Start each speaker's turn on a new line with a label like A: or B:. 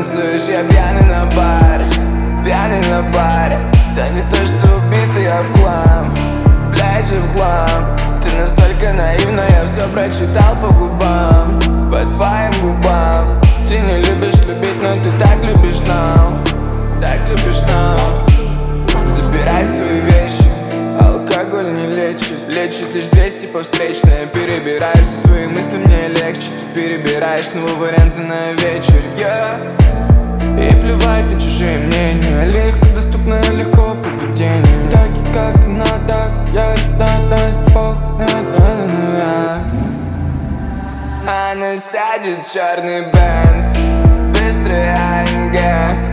A: танцуешь, я пьяный на баре, пьяный на баре. Да не то, что убитый, я в хлам, блядь же в хлам. Ты настолько наивна, я все прочитал по губам, по твоим губам. Ты не любишь любить, но ты так любишь now, так любишь now. Забирай свои вещи, алкоголь не лечит, лечит лишь 200 по встречной. Я перебираю все свои мысли, мне легче. Ты перебираешь снова варианты на вечер, И плевать на чужие мнения, легко доступное, легко поведение. Так и как надо, я надо, бог, Она сядет в черный Бенц, быстрый АМГ.